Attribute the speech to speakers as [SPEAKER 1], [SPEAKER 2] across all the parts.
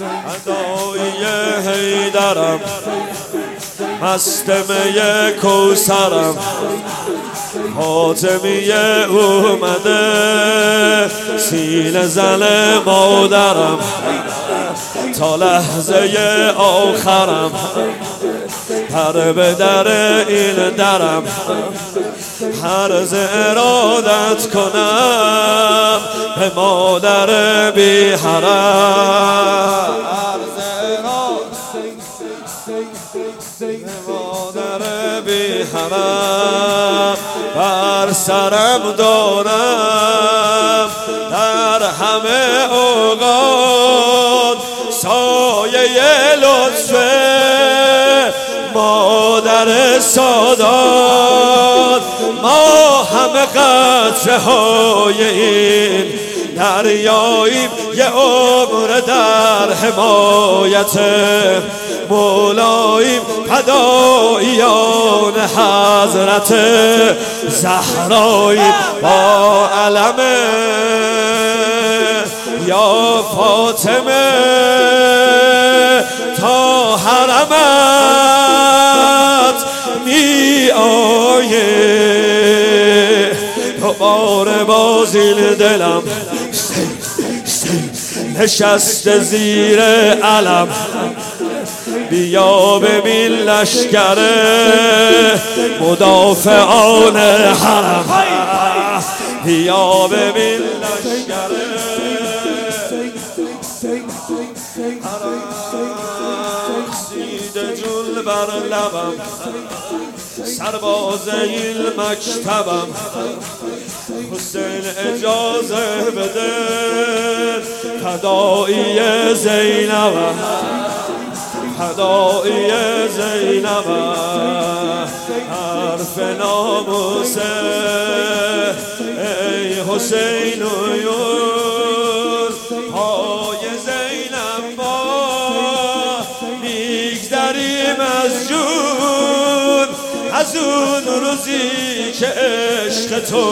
[SPEAKER 1] ادایی حیدرم مستمه کوثرم فاطمیه اومده سینه زن مادرم تا لحظه آخرم پر به در این درم عرض ارادت کنم به مادر بی حرم عرض ارادت مادر بی حرم بر سرم دارم در همه اوقات سایه لطف مادر سادات ما همه قطره های این دریاییم یه عمر در حمایت مولاییم فداییان حضرت زهراییم با علم یا فاطمه تا حرمت می آیه دوباره باز این دلم نشسته زیر علم بیا ببین لشکر مدافعان حرم بیا ببین لشکر سید جل بر لبم سرباز این مکتبم حسین اجازه بده فدایی زینبم فدایی زینبم حرف ناموسه ای حسین و یوز پای زینب ما میگذریم از جون از اون روزی که عشق تو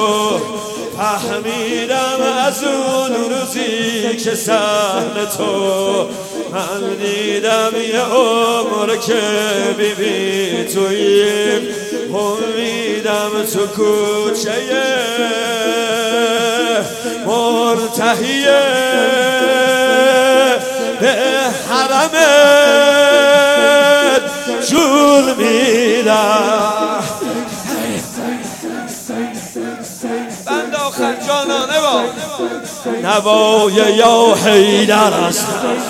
[SPEAKER 1] فهمیدم از اون روزی که صحن تو من دیدم یه عمر که بیبی توییم امیدم تو کوچه منتهیه به حرمت جون میدم بند آخر جانانه با نوای یا حیدر است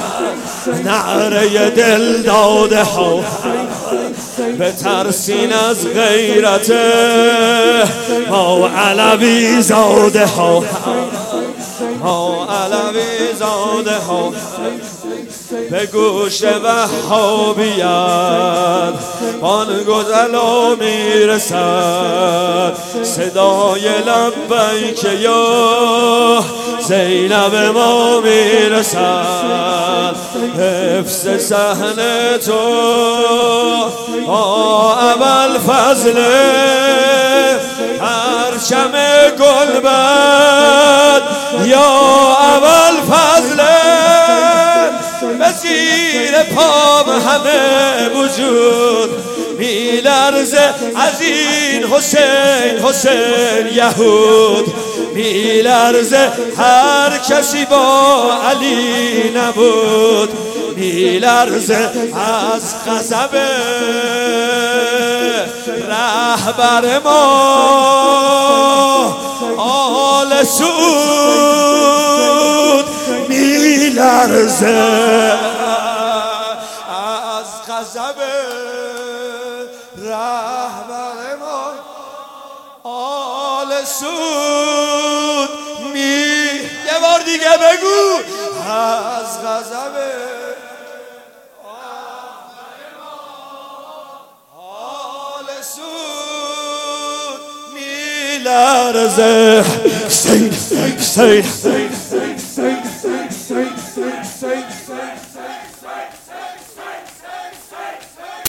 [SPEAKER 1] نعره دل داده ها به ترسین از غیرت ما علوی زاده ها ما علوی زاده ها به گوش وهابیت بان گزلا میرسد صدای لبیک یا زینب ما میرسد حفظ صحن تو اول فضل پرچم گلبد یا اول فضل به زیر پام همه وجود میلرزه از این حسین یهود میلرزه هر کسی با علی نبود میلرزه از غضب رهبر ما آل سعود میلرزه از غضب رهبر ما آل سعود یه بار دیگه بگو از غضب آل سعود میلرزه حسین